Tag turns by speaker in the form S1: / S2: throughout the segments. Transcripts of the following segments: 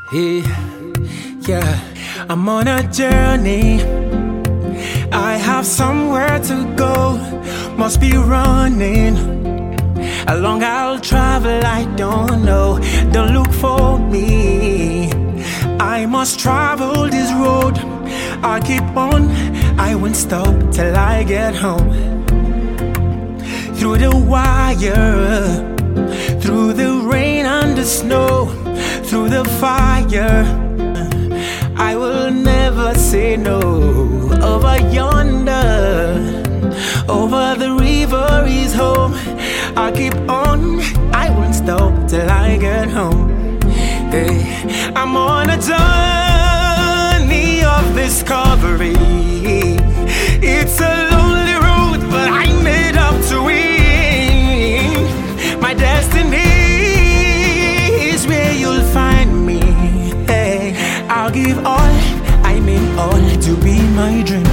S1: Hey, yeah, I'm on a journey. I have somewhere to go. Must be running. How long I'll travel, I don't know. Don't look for me. I must travel this road. I'll keep on. I won't stop till I get home. Through the wire, through the rain and the snow, through the fire, I will never say no. Over yonder, over the river is home. I'll keep on, I won't stop till I get home. Hey, I'm on a journey of discovery. It's a lonely road, but I made up to win. My destiny is where you'll find me. Hey, I'll give all, I mean all, to be my dream.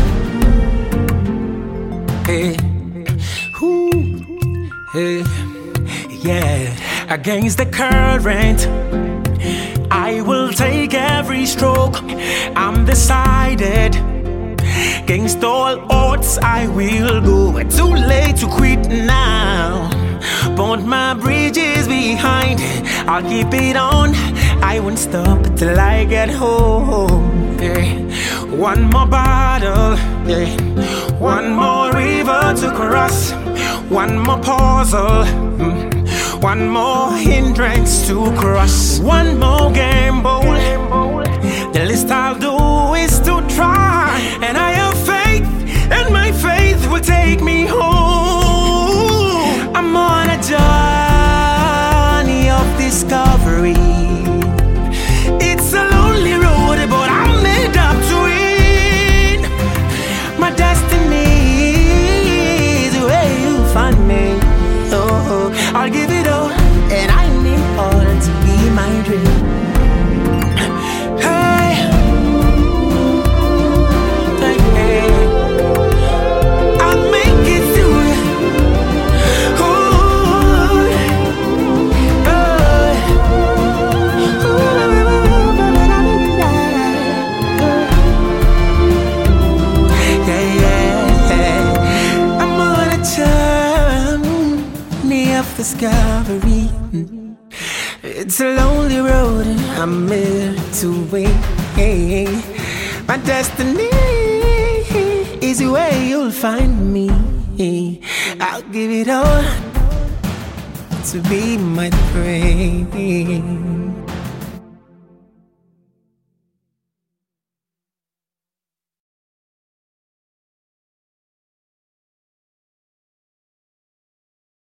S1: Hey, ooh, hey, yeah. Against the current, I will take every stroke. I'm decided. Against all odds, I will go. Too late to quit now. Burnt my bridges behind. I'll keep it on. I won't stop till I get home. Yeah. One more battle, yeah. One more river to cross. One more puzzle, one more hindrance to cross. One more gamble. The least I'll do is to try. And I have faith, and my faith will take me home. I'm on a journey of discovery. It's a lonely road, but I'm made up to win. My destiny is where you find me. Oh, I'll give it all, and I need all to be my dream. Discovery. It's a lonely road and I'm meant to win. My destiny is where you'll find me. I'll give it all to be my dream.